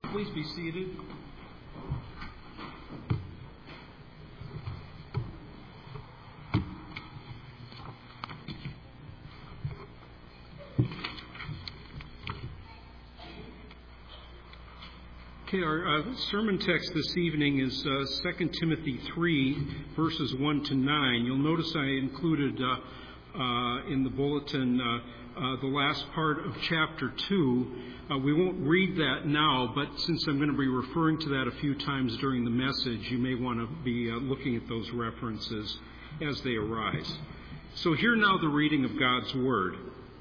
Please be seated. Okay, our sermon text this evening is 2 Timothy 3, verses 1 to 9. You'll notice I included in the bulletin the last part of chapter 2. We won't read that now, but since I'm going to be referring to that a few times during the message, you may want to be looking at those references as they arise. So hear now the reading of God's Word.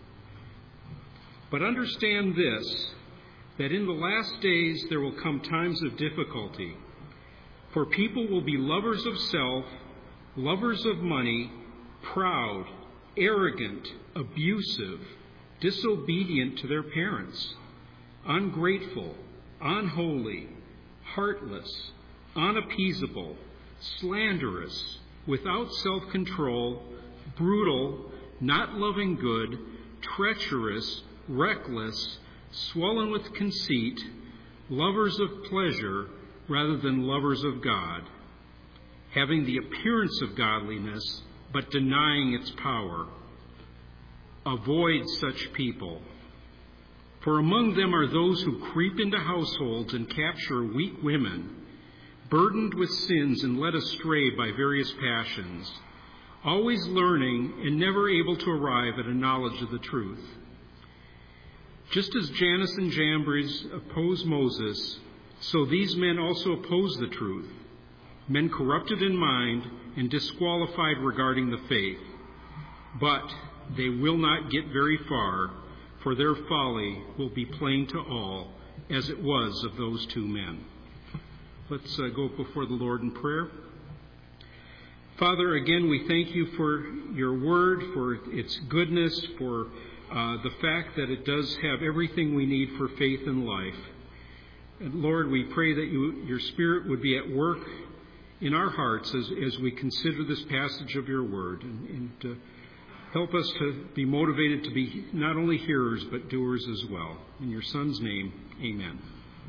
But understand this, that in the last days there will come times of difficulty. For people will be lovers of self, lovers of money, proud, arrogant, abusive, disobedient to their parents, ungrateful, unholy, heartless, unappeasable, slanderous, without self-control, brutal, not loving good, treacherous, reckless, swollen with conceit, lovers of pleasure rather than lovers of God, having the appearance of godliness, but denying its power. Avoid such people. For among them are those who creep into households and capture weak women, burdened with sins and led astray by various passions, always learning and never able to arrive at a knowledge of the truth. Just as Jannes and Jambres opposed Moses, so these men also oppose the truth, men corrupted in mind and disqualified regarding the faith. But they will not get very far, for their folly will be plain to all, as it was of those two men. Let's go before the Lord in prayer. Father, again, we thank you for your word, for its goodness, for the fact that it does have everything we need for faith and life. And Lord, we pray that your Spirit would be at work in our hearts as we consider this passage of your word, and help us to be motivated to be not only hearers but doers as well. In your Son's name, amen.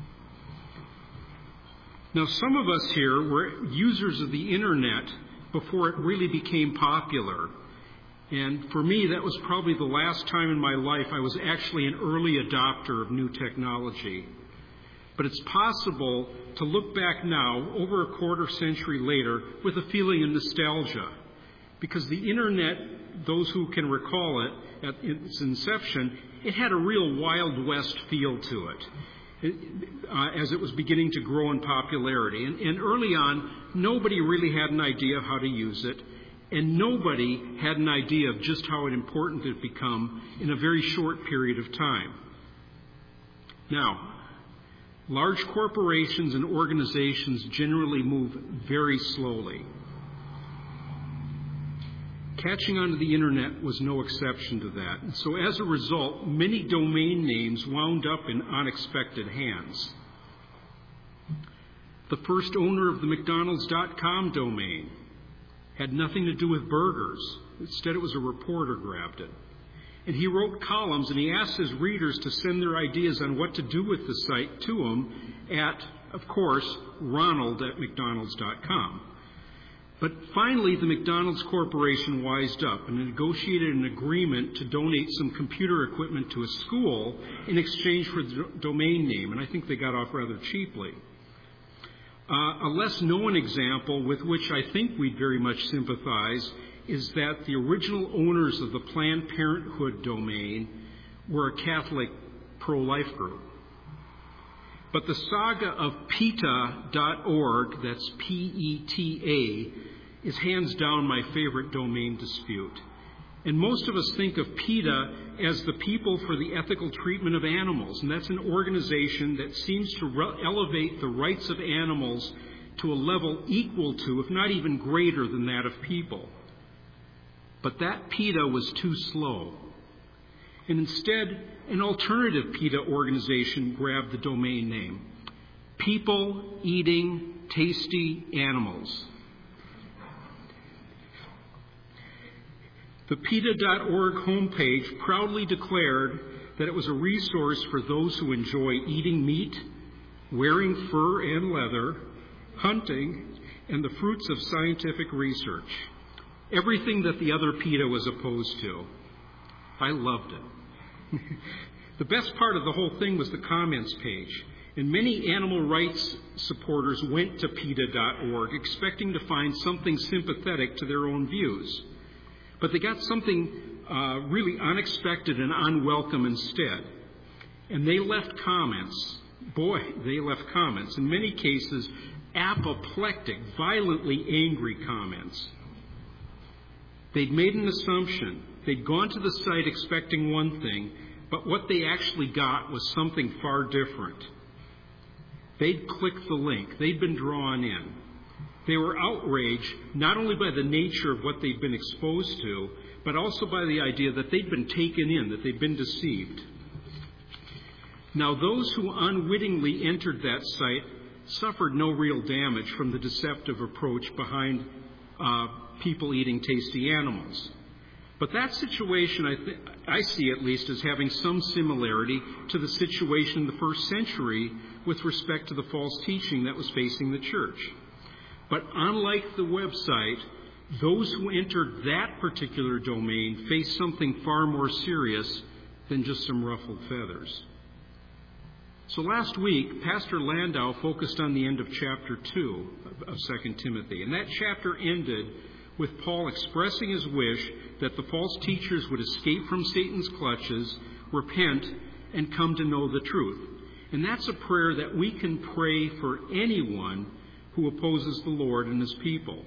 Now, some of us here were users of the internet before it really became popular. And for me, that was probably the last time in my life I was actually an early adopter of new technology. But it's possible to look back now, over a quarter century later, with a feeling of nostalgia. Because the internet, those who can recall it at its inception, it had a real Wild West feel to it, as it was beginning to grow in popularity. And early on, nobody really had an idea of how to use it. And nobody had an idea of just how important it had become in a very short period of time. Now, large corporations and organizations generally move very slowly. Catching onto the internet was no exception to that. And so as a result, many domain names wound up in unexpected hands. The first owner of the McDonald's.com domain had nothing to do with burgers. Instead, it was a reporter grabbed it. And he wrote columns, and he asked his readers to send their ideas on what to do with the site to him at, of course, ronald@mcdonalds.com. But finally, the McDonald's Corporation wised up and negotiated an agreement to donate some computer equipment to a school in exchange for the domain name, and I think they got off rather cheaply. A less known example with which I think we'd very much sympathize is that the original owners of the Planned Parenthood domain were a Catholic pro-life group. But the saga of PETA.org, that's PETA, is hands down my favorite domain dispute. And most of us think of PETA as the People for the Ethical Treatment of Animals. And that's an organization that seems to elevate the rights of animals to a level equal to, if not even greater than that of people. But that PETA was too slow. And instead, an alternative PETA organization grabbed the domain name. People Eating Tasty Animals. The PETA.org homepage proudly declared that it was a resource for those who enjoy eating meat, wearing fur and leather, hunting, and the fruits of scientific research. Everything that the other PETA was opposed to. I loved it. The best part of the whole thing was the comments page. And many animal rights supporters went to PETA.org expecting to find something sympathetic to their own views. But they got something really unexpected and unwelcome instead. And they left comments. Boy, they left comments. In many cases, apoplectic, violently angry comments. They'd made an assumption. They'd gone to the site expecting one thing, but what they actually got was something far different. They'd clicked the link. They'd been drawn in. They were outraged not only by the nature of what they'd been exposed to, but also by the idea that they'd been taken in, that they'd been deceived. Now, those who unwittingly entered that site suffered no real damage from the deceptive approach behind people eating tasty animals. But that situation, I see at least, as having some similarity to the situation in the first century with respect to the false teaching that was facing the church. But unlike the website, those who entered that particular domain faced something far more serious than just some ruffled feathers. So last week, Pastor Landau focused on the end of chapter 2 of 2 Timothy. And that chapter ended with Paul expressing his wish that the false teachers would escape from Satan's clutches, repent, and come to know the truth. And that's a prayer that we can pray for anyone who opposes the Lord and his people.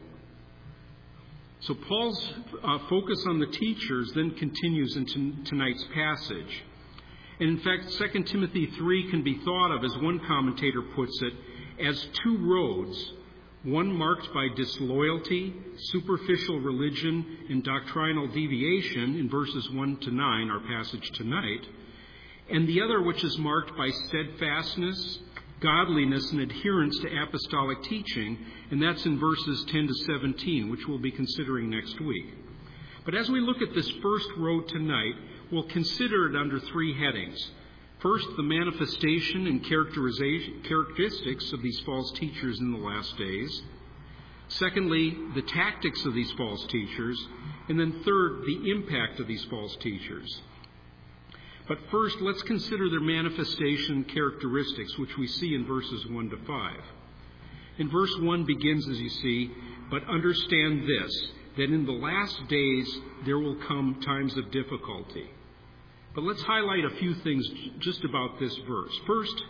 So Paul's focus on the teachers then continues into tonight's passage. And in fact, 2 Timothy 3 can be thought of, as one commentator puts it, as two roads, one marked by disloyalty, superficial religion, and doctrinal deviation in verses 1 to 9, our passage tonight, and the other which is marked by steadfastness, godliness, and adherence to apostolic teaching, and that's in verses 10 to 17, which we'll be considering next week. But as we look at this first road tonight, we'll consider it under three headings. First, the manifestation and characteristics of these false teachers in the last days. Secondly, the tactics of these false teachers. And then third, the impact of these false teachers. But first, let's consider their manifestation and characteristics, which we see in verses 1 to 5. In verse 1 begins, as you see, "But understand this, that in the last days there will come times of difficulty." But let's highlight a few things just about this verse. First,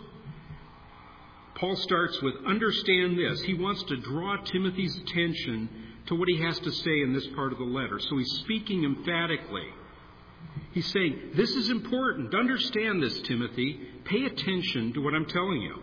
Paul starts with, understand this. He wants to draw Timothy's attention to what he has to say in this part of the letter. So he's speaking emphatically. He's saying, this is important. Understand this, Timothy. Pay attention to what I'm telling you.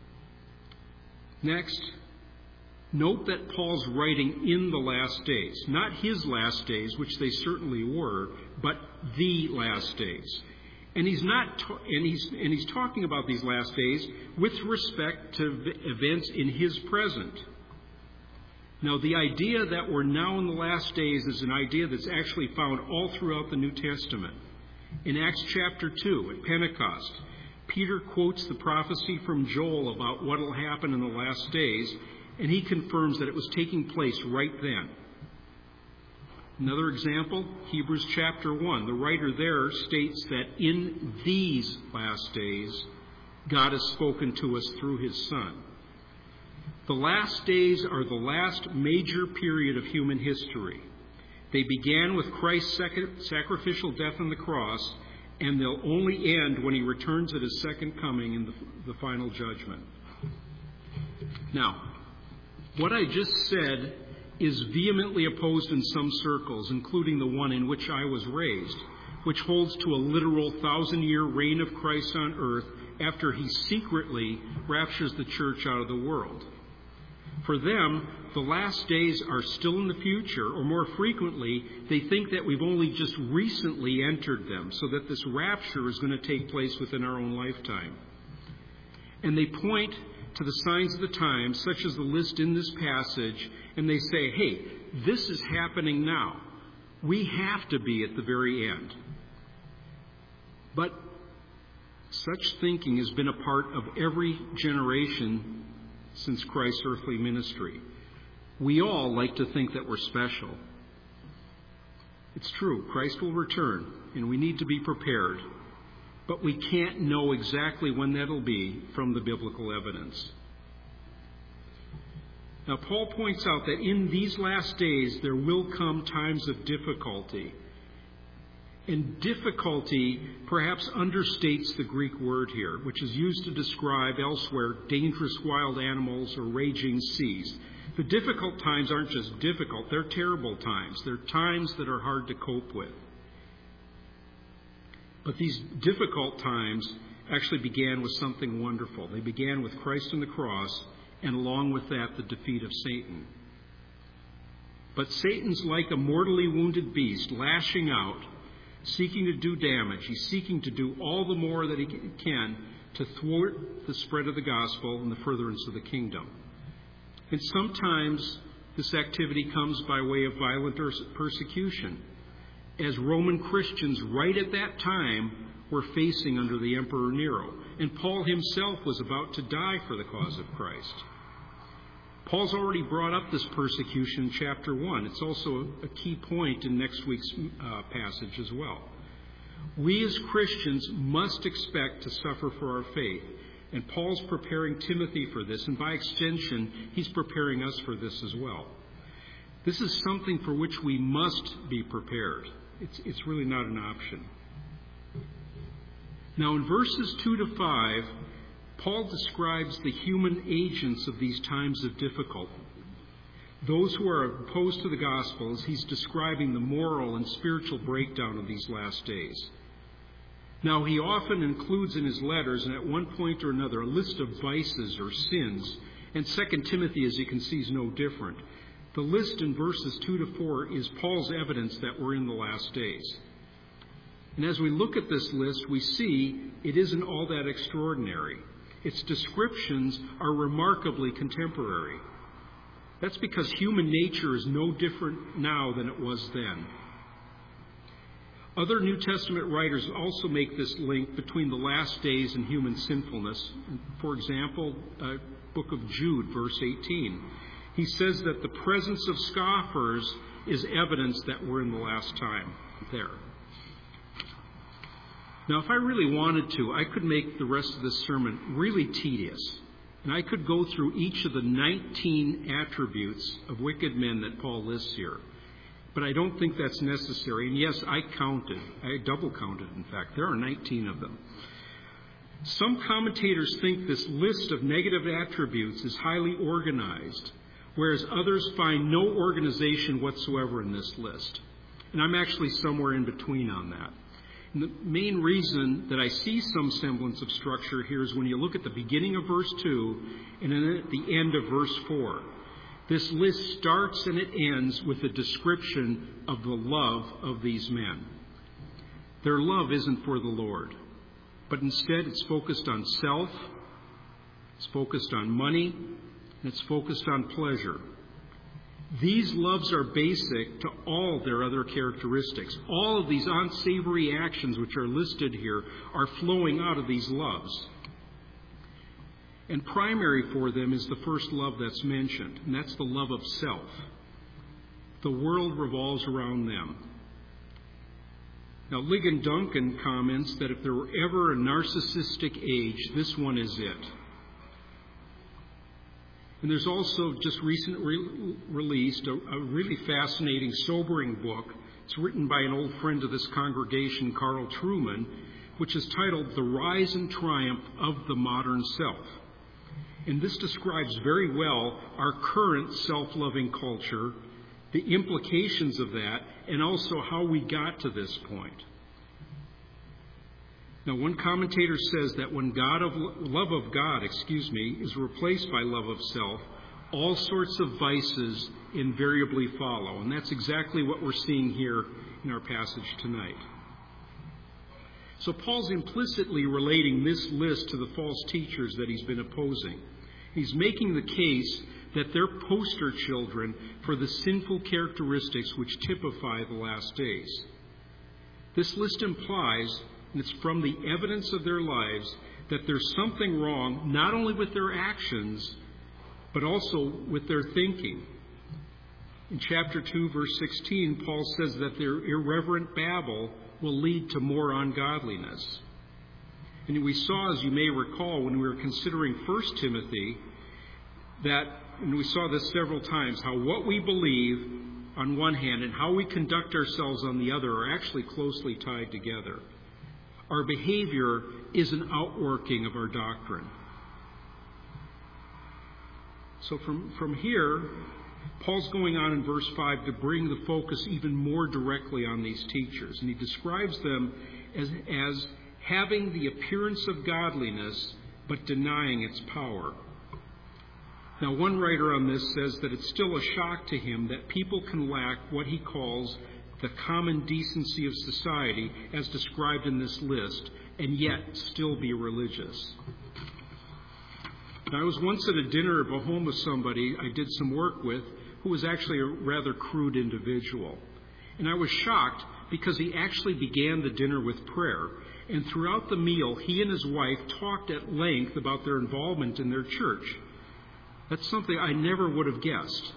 Next, note that Paul's writing in the last days. Not his last days, which they certainly were, but the last days. And he's talking about these last days with respect to events in his present. Now, the idea that we're now in the last days is an idea that's actually found all throughout the New Testament. In Acts chapter 2, at Pentecost, Peter quotes the prophecy from Joel about what will happen in the last days, and he confirms that it was taking place right then. Another example, Hebrews chapter 1. The writer there states that in these last days, God has spoken to us through his Son. The last days are the last major period of human history. They began with Christ's sacrificial death on the cross, and they'll only end when he returns at his second coming in the final judgment. Now, what I just said is vehemently opposed in some circles, including the one in which I was raised, which holds to a literal 1,000-year reign of Christ on earth after he secretly raptures the church out of the world. For them, the last days are still in the future, or more frequently, they think that we've only just recently entered them, so that this rapture is going to take place within our own lifetime. And they point to the signs of the times, such as the list in this passage, and they say, hey, this is happening now. We have to be at the very end. But Such thinking has been a part of every generation since Christ's earthly ministry. We all like to think that we're special. It's true, Christ will return, and we need to be prepared. But we can't know exactly when that'll be from the biblical evidence. Now, Paul points out that in these last days there will come times of difficulty. And difficulty perhaps understates the Greek word here, which is used to describe elsewhere dangerous wild animals or raging seas. The difficult times aren't just difficult, they're terrible times. They're times that are hard to cope with. But these difficult times actually began with something wonderful. They began with Christ on the cross, and along with that, the defeat of Satan. But Satan's like a mortally wounded beast, lashing out, seeking to do damage. He's seeking to do all the more that he can to thwart the spread of the gospel and the furtherance of the kingdom. And sometimes this activity comes by way of violent persecution, as Roman Christians right at that time were facing under the Emperor Nero. And Paul himself was about to die for the cause of Christ. Paul's already brought up this persecution in chapter 1. It's also a key point in next week's passage as well. We as Christians must expect to suffer for our faith. And Paul's preparing Timothy for this, and by extension, he's preparing us for this as well. This is something for which we must be prepared. It's really not an option. Now, in verses 2 to 5, Paul describes the human agents of these times of difficulty. Those who are opposed to the gospel, as he's describing the moral and spiritual breakdown of these last days. Now, he often includes in his letters, and at one point or another, a list of vices or sins. And 2 Timothy, as you can see, is no different. The list in verses 2 to 4 is Paul's evidence that we're in the last days. And as we look at this list, we see it isn't all that extraordinary. Its descriptions are remarkably contemporary. That's because human nature is no different now than it was then. Other New Testament writers also make this link between the last days and human sinfulness. For example, book of Jude, verse 18. He says that the presence of scoffers is evidence that we're in the last time there. Now, if I really wanted to, I could make the rest of this sermon really tedious. And I could go through each of the 19 attributes of wicked men that Paul lists here. But I don't think that's necessary. And yes, I double counted, in fact. There are 19 of them. Some commentators think this list of negative attributes is highly organized, whereas others find no organization whatsoever in this list. And I'm actually somewhere in between on that. And the main reason that I see some semblance of structure here is when you look at the beginning of verse 2 and then at the end of verse 4. This list starts and it ends with a description of the love of these men. Their love isn't for the Lord, but instead it's focused on self, it's focused on money, and it's focused on pleasure. These loves are basic to all their other characteristics. All of these unsavory actions which are listed here are flowing out of these loves. And primary for them is the first love that's mentioned, and that's the love of self. The world revolves around them. Now, Ligon Duncan comments that if there were ever a narcissistic age, this one is it. And there's also just recently released a really fascinating, sobering book. It's written by an old friend of this congregation, Carl Trueman, which is titled The Rise and Triumph of the Modern Self. And this describes very well our current self-loving culture, the implications of that, and also how we got to this point. Now, one commentator says that when love of God is replaced by love of self, all sorts of vices invariably follow. And that's exactly what we're seeing here in our passage tonight. So Paul's implicitly relating this list to the false teachers that he's been opposing. He's making the case that they're poster children for the sinful characteristics which typify the last days. This list implies and it's from the evidence of their lives that there's something wrong, not only with their actions, but also with their thinking. In chapter 2, verse 16, Paul says that their irreverent babble will lead to more ungodliness. And we saw, as you may recall, when we were considering 1 Timothy, that, and we saw this several times, how what we believe on one hand and how we conduct ourselves on the other are actually closely tied together. Our behavior is an outworking of our doctrine. So from here, Paul's going on in verse 5 to bring the focus even more directly on these teachers. And he describes them as having the appearance of godliness, but denying its power. Now, one writer on this says that it's still a shock to him that people can lack what he calls the common decency of society, as described in this list, and yet still be religious. Now, I was once at a dinner at home with somebody I did some work with who was actually a rather crude individual. And I was shocked because he actually began the dinner with prayer. And throughout the meal, he and his wife talked at length about their involvement in their church. That's something I never would have guessed.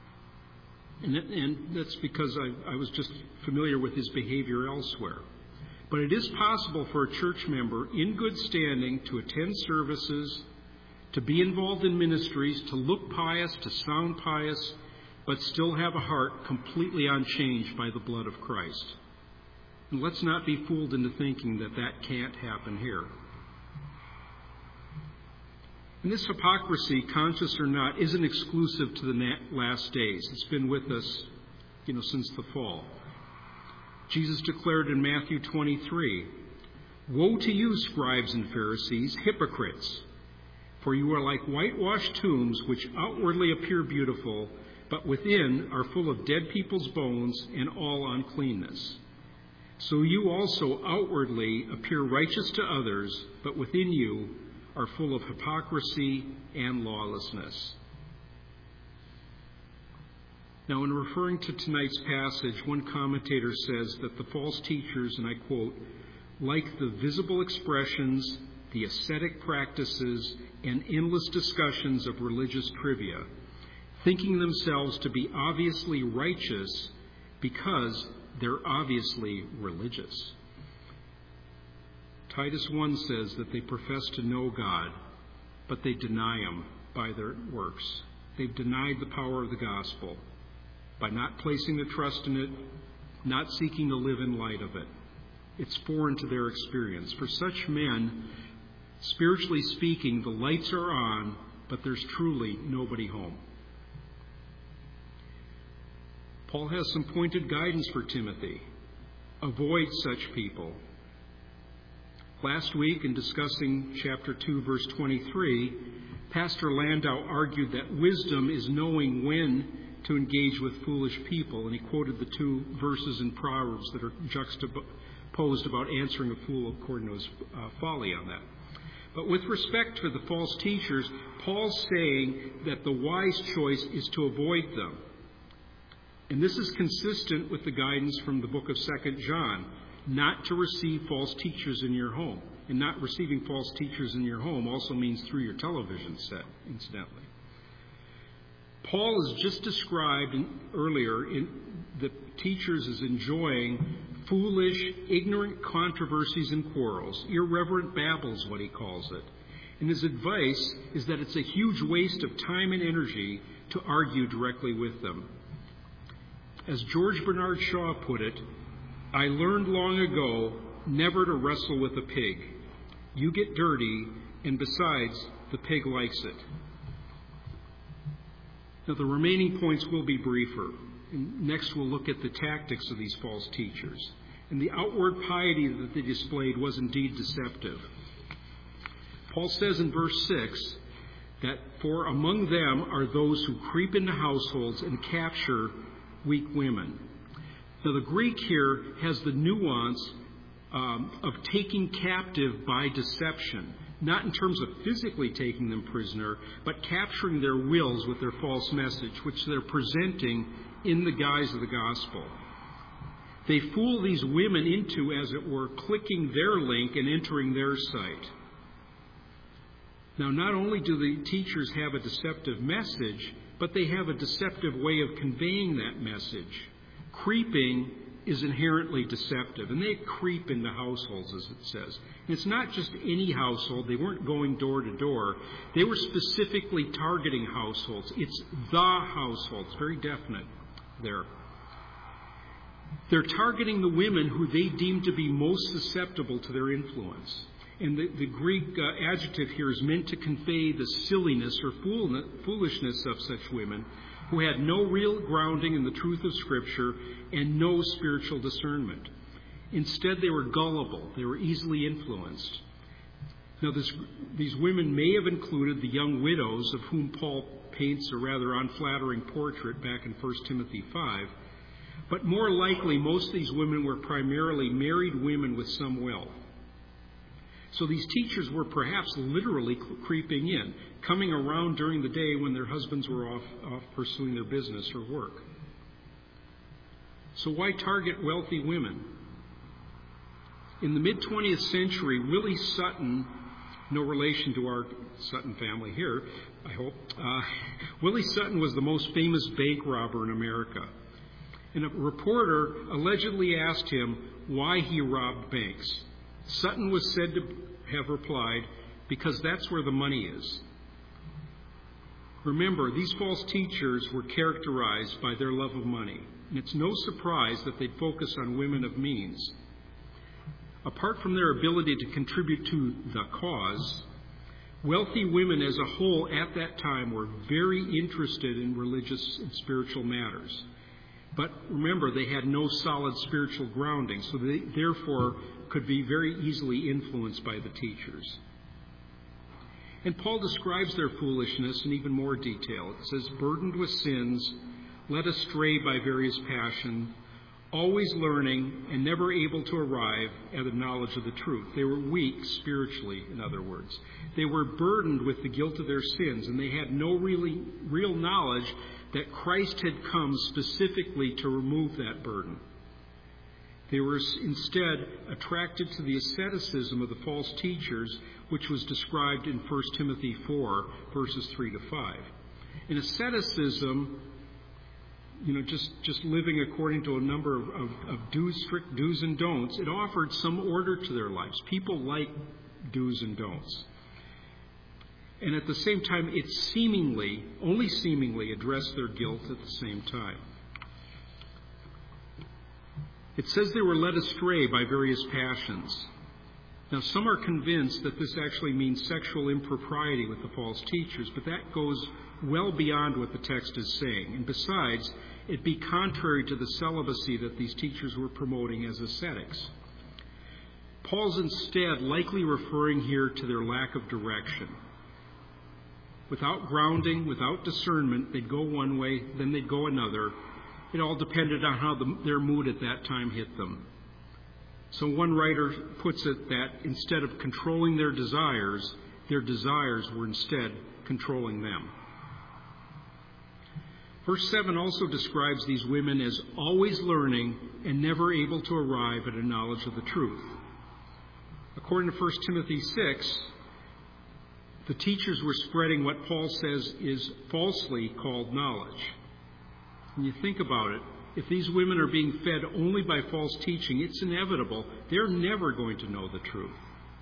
And that's because I was just familiar with his behavior elsewhere. But it is possible for a church member in good standing to attend services, to be involved in ministries, to look pious, to sound pious, but still have a heart completely unchanged by the blood of Christ. And let's not be fooled into thinking that that can't happen here. And this hypocrisy, conscious or not, isn't exclusive to the last days. It's been with us, since the fall. Jesus declared in Matthew 23, "Woe to you, scribes and Pharisees, hypocrites! For you are like whitewashed tombs, which outwardly appear beautiful, but within are full of dead people's bones and all uncleanness. So you also outwardly appear righteous to others, but within you are full of hypocrisy and lawlessness." Now, in referring to tonight's passage, one commentator says that the false teachers, and I quote, "like the visible expressions, the ascetic practices, and endless discussions of religious trivia, thinking themselves to be obviously righteous because they're obviously religious." Titus 1 says that they profess to know God, but they deny Him by their works. They've denied the power of the gospel by not placing their trust in it, not seeking to live in light of it. It's foreign to their experience. For such men, spiritually speaking, the lights are on, but there's truly nobody home. Paul has some pointed guidance for Timothy. Avoid such people. Last week, in discussing chapter 2, verse 23, Pastor Landau argued that wisdom is knowing when to engage with foolish people, and he quoted the two verses in Proverbs that are juxtaposed about answering a fool according to his folly on that. But with respect to the false teachers, Paul's saying that the wise choice is to avoid them. And this is consistent with the guidance from the book of 2 John, not to receive false teachers in your home. And not receiving false teachers in your home also means through your television set, incidentally. Paul has just described earlier the teachers as enjoying foolish, ignorant controversies and quarrels. Irreverent babble is what he calls it. And his advice is that it's a huge waste of time and energy to argue directly with them. As George Bernard Shaw put it, "I learned long ago never to wrestle with a pig. You get dirty, and besides, the pig likes it." Now, the remaining points will be briefer. And next, we'll look at the tactics of these false teachers. And the outward piety that they displayed was indeed deceptive. Paul says in verse 6 that, "For among them are those who creep into households and capture weak women." Now, the Greek here has the nuance of taking captive by deception, not in terms of physically taking them prisoner, but capturing their wills with their false message, which they're presenting in the guise of the gospel. They fool these women into, as it were, clicking their link and entering their site. Now, not only do the teachers have a deceptive message, but they have a deceptive way of conveying that message. Creeping is inherently deceptive, and they creep into households, as it says. And it's not just any household. They weren't going door to door. They were specifically targeting households. It's the household. It's very definite there. They're targeting the women who they deem to be most susceptible to their influence. And the Greek adjective here is meant to convey the silliness or foolishness of such women who had no real grounding in the truth of Scripture and no spiritual discernment. Instead, they were gullible. They were easily influenced. Now, these women may have included the young widows of whom Paul paints a rather unflattering portrait back in 1 Timothy 5. But more likely, most of these women were primarily married women with some wealth. So these teachers were perhaps literally creeping in, coming around during the day when their husbands were off pursuing their business or work. So why target wealthy women? In the mid-20th century, Willie Sutton, no relation to our Sutton family here, I hope, Willie Sutton was the most famous bank robber in America. And a reporter allegedly asked him why he robbed banks. Sutton was said to have replied, because that's where the money is. Remember, these false teachers were characterized by their love of money. And it's no surprise that they'd focus on women of means. Apart from their ability to contribute to the cause, wealthy women as a whole at that time were very interested in religious and spiritual matters. But remember, they had no solid spiritual grounding, so they therefore could be very easily influenced by the teachers. And Paul describes their foolishness in even more detail. It says, burdened with sins, led astray by various passions, always learning and never able to arrive at the knowledge of the truth. They were weak spiritually, in other words. They were burdened with the guilt of their sins, and they had no real knowledge that Christ had come specifically to remove that burden. They were instead attracted to the asceticism of the false teachers, which was described in 1 Timothy 4, verses 3 to 5. In asceticism, just living according to a number of strict do's and don'ts, it offered some order to their lives. People like do's and don'ts. And at the same time, it only seemingly addressed their guilt at the same time. It says they were led astray by various passions. Now, some are convinced that this actually means sexual impropriety with the false teachers, but that goes well beyond what the text is saying. And besides, it'd be contrary to the celibacy that these teachers were promoting as ascetics. Paul's instead likely referring here to their lack of direction. Without grounding, without discernment, they'd go one way, then they'd go another. It all depended on how their mood at that time hit them. So one writer puts it that instead of controlling their desires were instead controlling them. Verse 7 also describes these women as always learning and never able to arrive at a knowledge of the truth. According to 1 Timothy 6, the teachers were spreading what Paul says is falsely called knowledge. When you think about it, if these women are being fed only by false teaching, it's inevitable. They're never going to know the truth.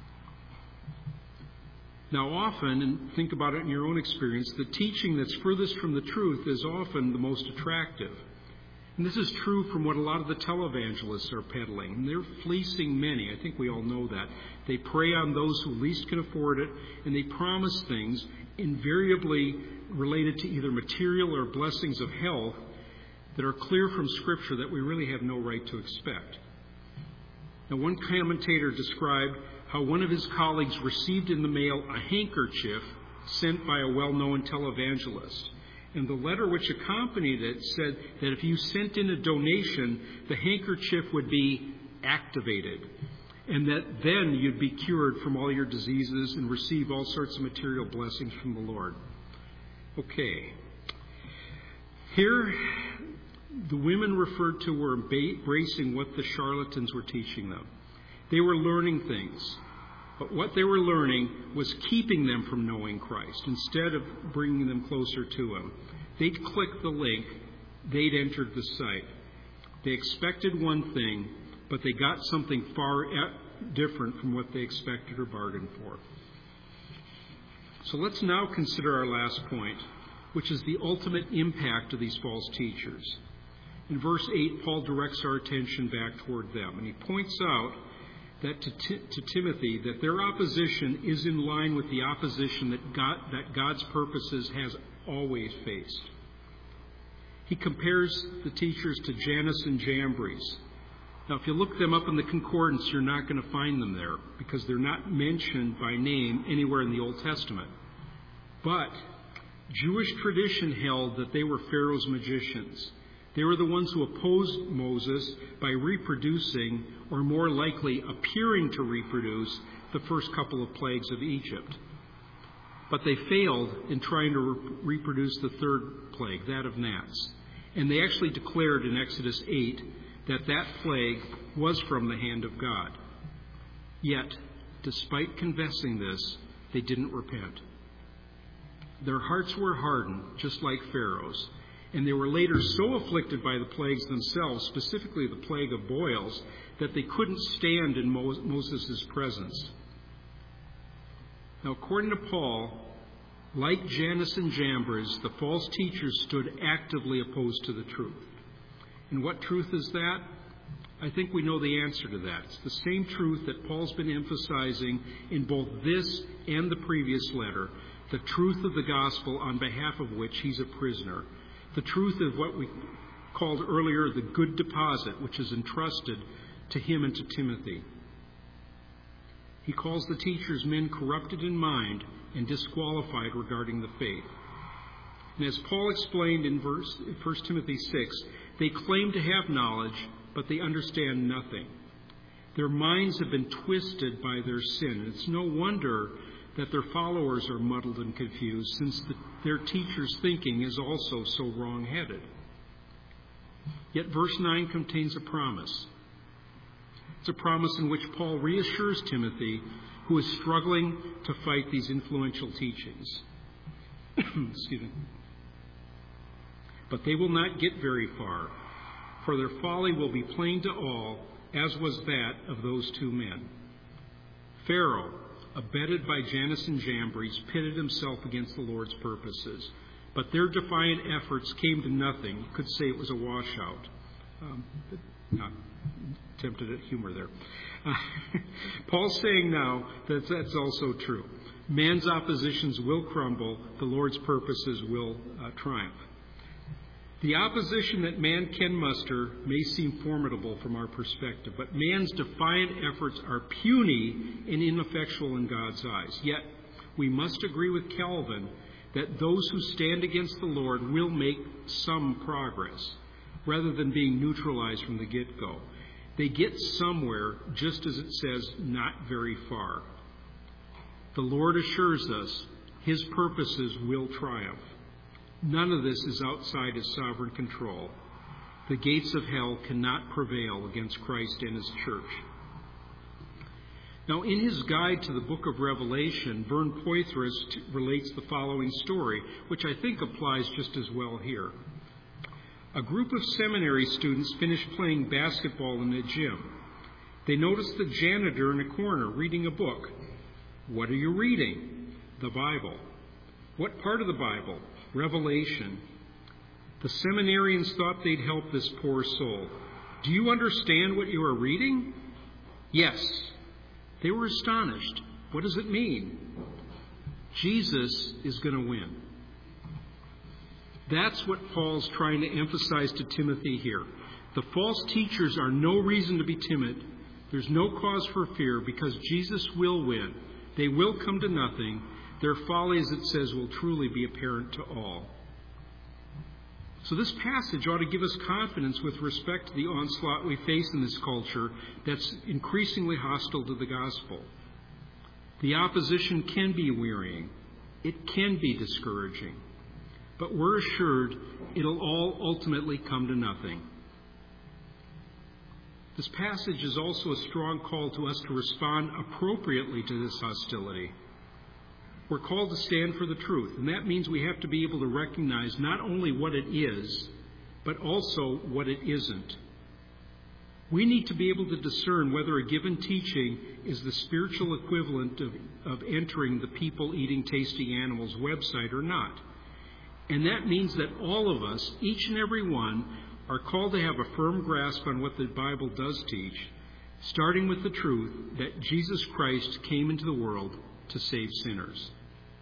Now often, and think about it in your own experience, the teaching that's furthest from the truth is often the most attractive. And this is true from what a lot of the televangelists are peddling. And they're fleecing many. I think we all know that. They prey on those who least can afford it, and they promise things invariably related to either material or blessings of health that are clear from Scripture that we really have no right to expect. Now, one commentator described how one of his colleagues received in the mail a handkerchief sent by a well-known televangelist. And the letter which accompanied it said that if you sent in a donation, the handkerchief would be activated, and that then you'd be cured from all your diseases and receive all sorts of material blessings from the Lord. Okay. Here, the women referred to were embracing what the charlatans were teaching them. They were learning things, but what they were learning was keeping them from knowing Christ instead of bringing them closer to Him. They'd clicked the link, they'd entered the site. They expected one thing, but they got something far different from what they expected or bargained for. So let's now consider our last point, which is the ultimate impact of these false teachers. In verse 8, Paul directs our attention back toward them, and he points out that to Timothy that their opposition is in line with the opposition that God's purposes has always faced. He compares the teachers to Jannes and Jambres. Now, if you look them up in the concordance, you're not going to find them there because they're not mentioned by name anywhere in the Old Testament. But Jewish tradition held that they were Pharaoh's magicians. They were the ones who opposed Moses by reproducing, or more likely appearing to reproduce, the first couple of plagues of Egypt. But they failed in trying to reproduce the third plague, that of gnats. And they actually declared in Exodus 8 that plague was from the hand of God. Yet, despite confessing this, they didn't repent. Their hearts were hardened, just like Pharaoh's, and they were later so afflicted by the plagues themselves, specifically the plague of boils, that they couldn't stand in Moses' presence. Now, according to Paul, like Jannes and Jambres, the false teachers stood actively opposed to the truth. And what truth is that? I think we know the answer to that. It's the same truth that Paul's been emphasizing in both this and the previous letter, the truth of the gospel on behalf of which he's a prisoner, the truth of what we called earlier the good deposit, which is entrusted to him and to Timothy. He calls the teachers men corrupted in mind and disqualified regarding the faith. And as Paul explained in 1 Timothy 6, they claim to have knowledge, but they understand nothing. Their minds have been twisted by their sin. And it's no wonder that their followers are muddled and confused, since their teacher's thinking is also so wrong-headed. Yet verse 9 contains a promise. It's a promise in which Paul reassures Timothy, who is struggling to fight these influential teachings. Excuse me. But they will not get very far, for their folly will be plain to all, as was that of those two men. Pharaoh, abetted by Jannes and Jambres, pitted himself against the Lord's purposes, but their defiant efforts came to nothing. You could say it was a washout. Not tempted at humor there. Paul's saying now that that's also true. Man's oppositions will crumble, the Lord's purposes will triumph. The opposition that man can muster may seem formidable from our perspective, but man's defiant efforts are puny and ineffectual in God's eyes. Yet, we must agree with Calvin that those who stand against the Lord will make some progress, rather than being neutralized from the get-go. They get somewhere, just as it says, not very far. The Lord assures us his purposes will triumph. None of this is outside his sovereign control. The gates of hell cannot prevail against Christ and his church. Now, in his guide to the book of Revelation, Vern Poythress relates the following story, which I think applies just as well here. A group of seminary students finished playing basketball in the gym. They noticed the janitor in a corner reading a book. What are you reading? The Bible. What part of the Bible? Revelation. The seminarians thought they'd help this poor soul. Do you understand what you are reading? Yes. They were astonished. What does it mean? Jesus is going to win. That's what Paul's trying to emphasize to Timothy here. The false teachers are no reason to be timid. There's no cause for fear because Jesus will win. They will come to nothing. Their folly, as it says, will truly be apparent to all. So this passage ought to give us confidence with respect to the onslaught we face in this culture that's increasingly hostile to the gospel. The opposition can be wearying. It can be discouraging. but we're assured it'll all ultimately come to nothing. This passage is also a strong call to us to respond appropriately to this hostility. We're called to stand for the truth, and that means we have to be able to recognize not only what it is, but also what it isn't. We need to be able to discern whether a given teaching is the spiritual equivalent of entering the People Eating Tasty Animals website or not. And that means that all of us, each and every one, are called to have a firm grasp on what the Bible does teach, starting with the truth that Jesus Christ came into the world to save sinners.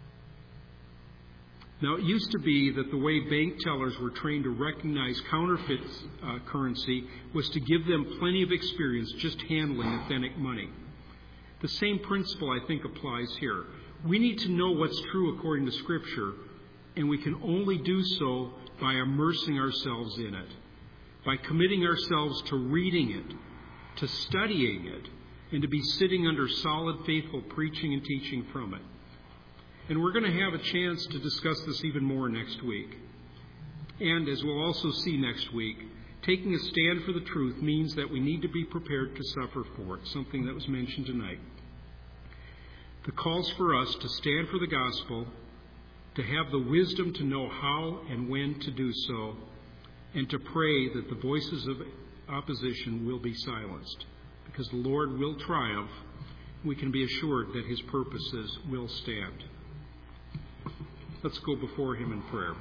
Now, it used to be that the way bank tellers were trained to recognize counterfeit currency was to give them plenty of experience just handling authentic money. The same principle, I think, applies here. We need to know what's true according to Scripture, and we can only do so by immersing ourselves in it, by committing ourselves to reading it, to studying it, and to be sitting under solid, faithful preaching and teaching from it. And we're going to have a chance to discuss this even more next week. And as we'll also see next week, taking a stand for the truth means that we need to be prepared to suffer for it, something that was mentioned tonight. The calls for us to stand for the gospel, to have the wisdom to know how and when to do so, and to pray that the voices of opposition will be silenced, because the Lord will triumph. We can be assured that his purposes will stand. Let's go before him in prayer.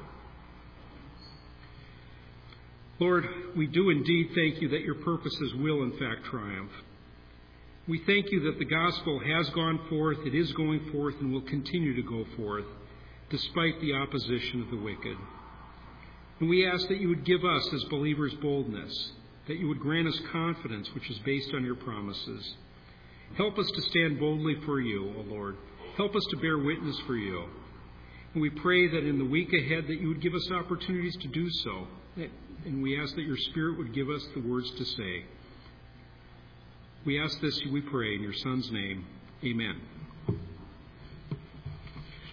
Lord, we do indeed thank you that your purposes will in fact triumph. We thank you that the gospel has gone forth, it is going forth, and will continue to go forth, despite the opposition of the wicked. And we ask that you would give us as believers boldness, that you would grant us confidence which is based on your promises. Help us to stand boldly for you, O Lord. Help us to bear witness for you. And we pray that in the week ahead that you would give us opportunities to do so. And we ask that your Spirit would give us the words to say. We ask this, we pray, in your Son's name. Amen.